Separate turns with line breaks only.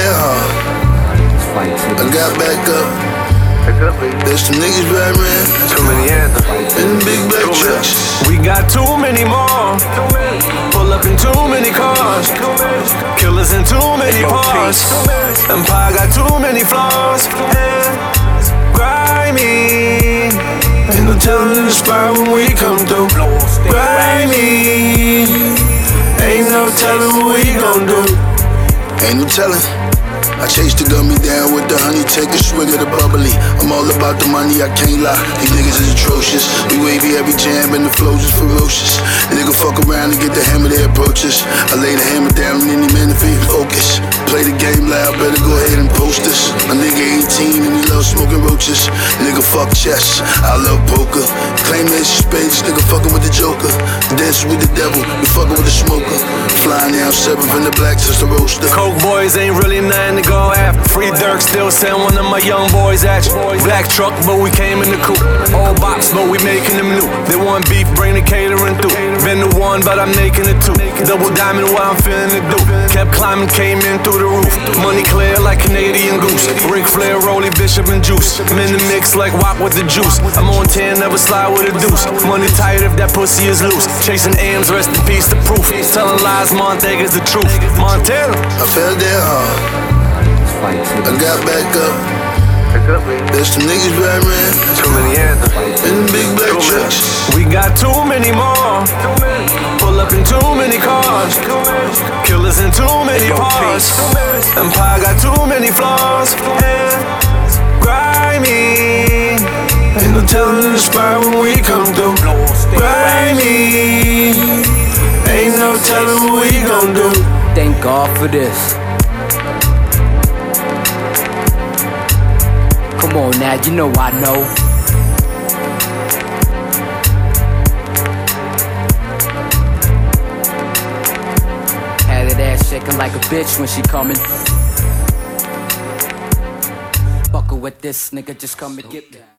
that hard. I got back up. There's some niggas back, man.
Too many anthems.
In the big black trucks.
We got too many more. Pull up in too many cars. Killers in too many parts. Empire got too many flaws. Grimy. Ain't no telling the spot when we come through. Grimy. Ain't no telling what we gon' do.
Ain't no telling. I chase the gummy down with the honey, take a swig of the bubbly. I'm all about the money, I can't lie. These niggas is atrocious. We wavy every jam and the flows is ferocious. Nigga fuck around and get the hammer, they approach us. I lay the hammer down on any man if he focus. Play the game loud, better go ahead and post us. My nigga 18 and he love smoking roaches. Nigga fuck chess, I love poker. Claim that spades, nigga fucking with the joker. Dance with the devil, we fucking with the smoker. Flying down 7th in the black since the roaster.
Coke boys ain't really nothing to go after. Free Dirk still send one of my young boys at you. Black truck, but we came in the coupe. Old box, but we making them new. They want beef, bring the catering through. Been the one, but I'm making it two. Double diamond, what I'm feeling to do. Kept climbing, came in through the roof. Money clear like Canadian Goose. Ric Flair, Rolly, Bishop, and Juice. I'm in the mix like Wok with the juice. I'm on 10, never slide with a deuce. Money tight if that pussy is loose. Chasing M's, rest in peace, the proof. Telling lies, Montega's the truth. Montana.
I fell that hard. I got back up. There's some niggas back, man.
Too many anthems.
In the big black trucks.
We got too many more. Pull up in too many cars. Killers in too many parts. Empire got too many flaws. Grimy. Ain't no telling the spot when we come through. Grimy. Ain't no telling what we gon' do.
Thank God for this. Come on now, you know I know. Had that ass shaking like a bitch when she coming. Fuckin' with this nigga, just come and get me.